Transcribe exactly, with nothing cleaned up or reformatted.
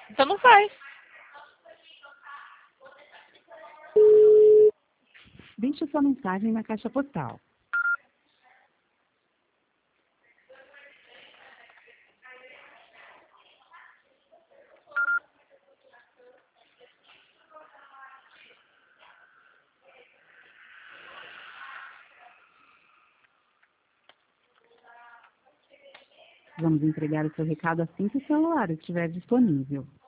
Então não faz. Deixe sua mensagem na caixa postal. Vamos entregar o seu recado assim que o celular estiver disponível.